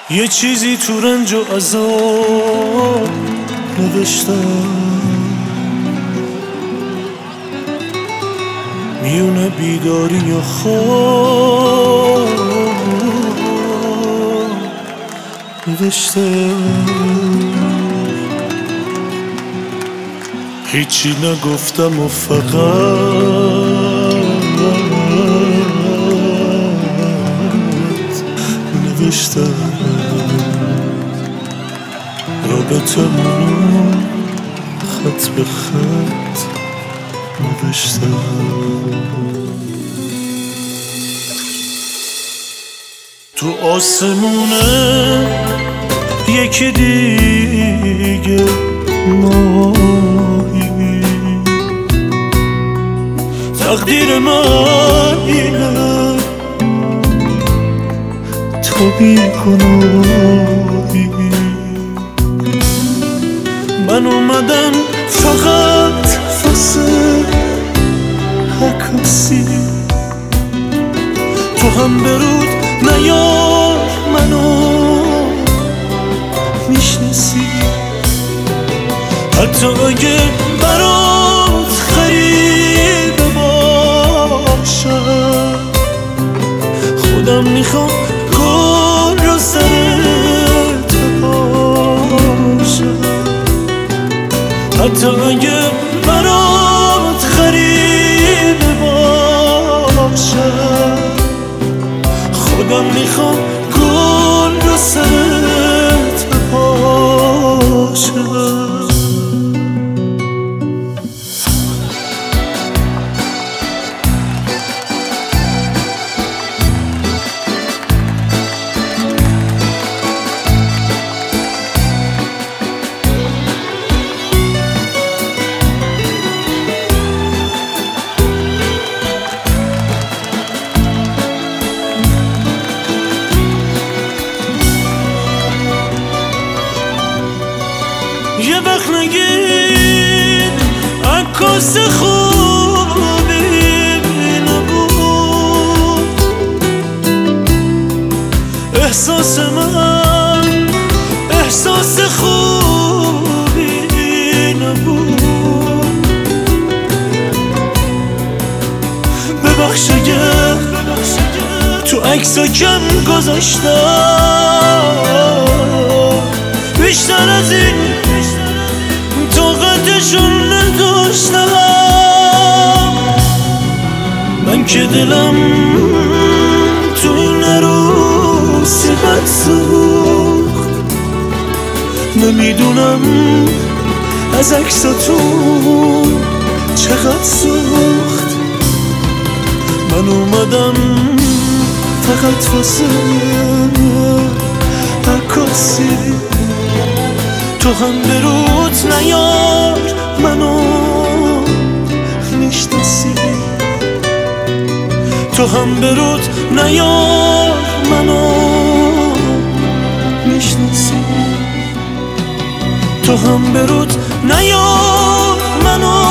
یه چیزی تو رنج و عذاب نوشتم، میونه بیداری یا خواب نوشتم. هیچی نگفتم و فقط نوشتم رابطمونو خط به خط نوشتم. تو آسمونه یکی دیگه ماهی، تقدیر من اینه تو بیگناهی. من اومدم فقط واسه عکاسی، تو هم برود نیار منو میشناسی. حتی اگه برات غریبه باشم، خودم میخوام گل رو سرت بپاشم. حتی اگه برات غریبه باشم، خودم میخوام گل رو سرت بپاشم. یه وقت نگید عکاس خوبی نبود، احساس من احساس خوبی نبود. ببخش اگه تو عکسا کم گذاشتم، بیشتر از این طاقتشون نداشتم. من که دلم تو این عروسی بد سوخت، نمیدونم از عکساتون چقدر سوخت. من اومدم فقط واسه عکاسی، تو هم بروت نیار منو میشناسی. تو هم بروت نیار منو میشناسی. تو هم بروت نیار منو